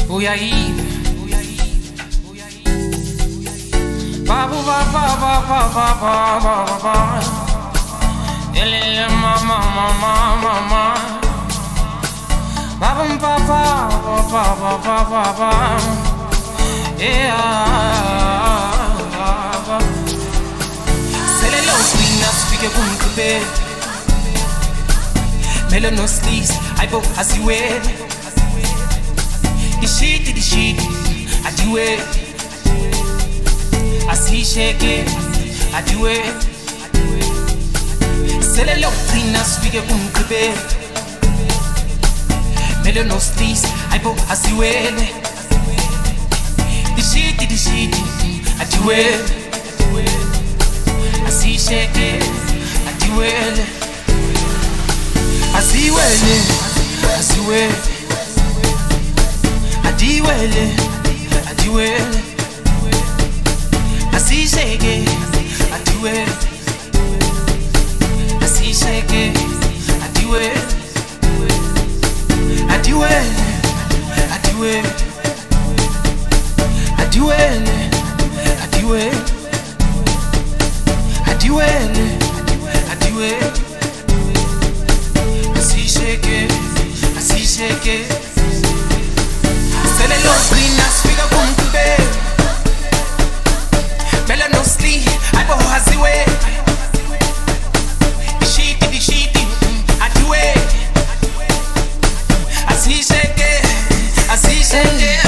Uyaive Babu ba ba ba ba ba ba ba ba ba Elele mama mama mama Babum ba ba ba ba ba ba ba Yeah Selelo swina sifike kumkube Melo no sleeves aibo asiwele The shit, I do it. I see shake it, I do it. Sell a lot of cleaners, figure boom club. Melo no sleeves, I both I see well. The shit, I do it. I see shake it, I do it. I see well, I see well. I do it. I see shake it, I do it. I see shake it, I do it. I do it, I do it. I do it, I do it. I do it, I do it. I see shake it, I see shake it. Sell a lot of cleaners, figure boom to bed. Mela no sleep, I go has the way. The shit, I do it. I see shake it, I see shake it.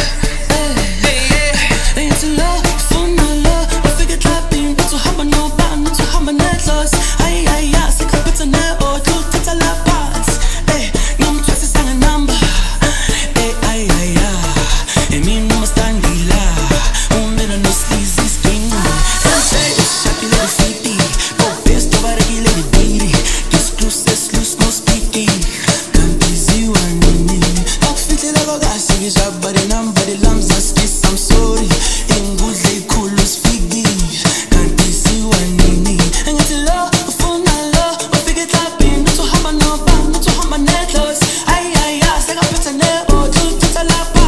Ain't too low for my love. I figure clapping, not to have my no band, not to have my net loss. Ay, sick of it and net or two to la pass. Hey, I'm twice as a number. E mi nome sta in di là, un meno no sleazy skin. And say, shaki lady city, go best over the lady baby. Kiss close, loose, no speaking. Can't easy one in me. Talk fit like a guy, see his body number, the lambs are kiss, I'm sorry. In good lay cool, lose figgy. Can't easy one in me. And it's a law, a phone, a law. I figure tapping, not to have my no band, not to have my net loss. Ay, say I put a net or two to la pa.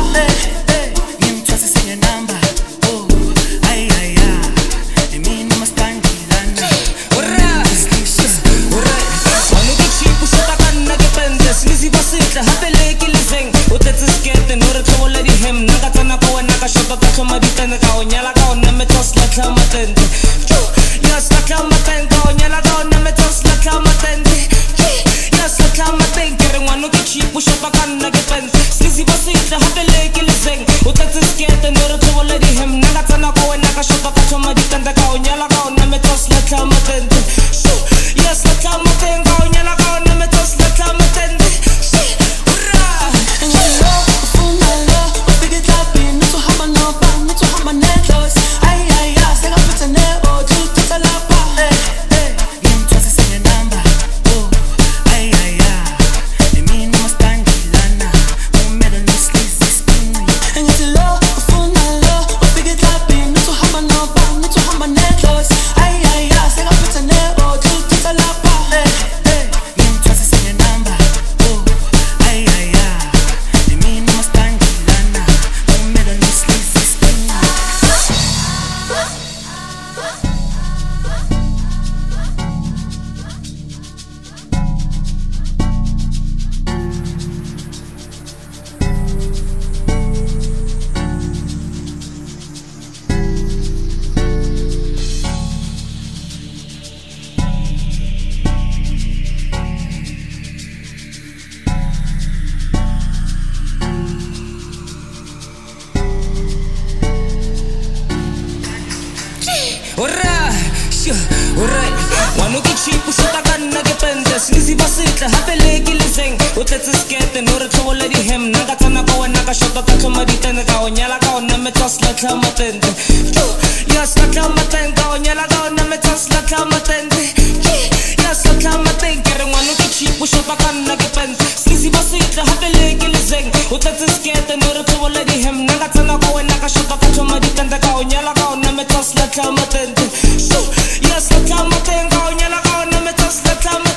Yes,